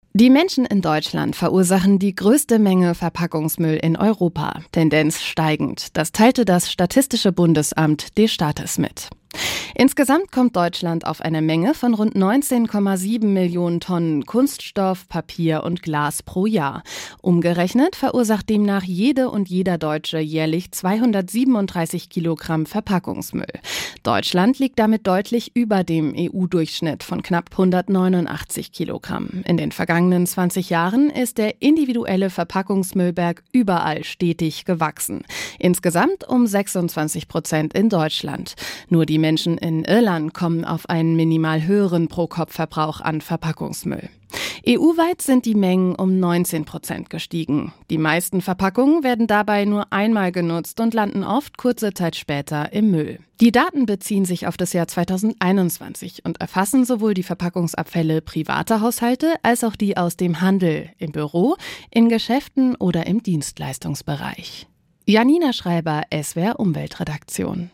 Die Menschen in Deutschland verursachen die größte Menge Verpackungsmüll in Europa. Tendenz steigend. Das teilte das Statistische Bundesamt des Staates mit. Insgesamt kommt Deutschland auf eine Menge von rund 19,7 Millionen Tonnen Kunststoff, Papier und Glas pro Jahr. Umgerechnet verursacht demnach jede und jeder Deutsche jährlich 237 Kilogramm Verpackungsmüll. Deutschland liegt damit deutlich über dem EU-Durchschnitt von knapp 189 Kilogramm. In den vergangenen 20 Jahren ist der individuelle Verpackungsmüllberg überall stetig gewachsen. Insgesamt um 26% in Deutschland. Nur die Menschen in Irland kommen auf einen minimal höheren Pro-Kopf-Verbrauch an Verpackungsmüll. EU-weit sind die Mengen um 19% gestiegen. Die meisten Verpackungen werden dabei nur einmal genutzt und landen oft kurze Zeit später im Müll. Die Daten beziehen sich auf das Jahr 2021 und erfassen sowohl die Verpackungsabfälle privater Haushalte als auch die aus dem Handel, im Büro, in Geschäften oder im Dienstleistungsbereich. Janina Schreiber, SWR Umweltredaktion.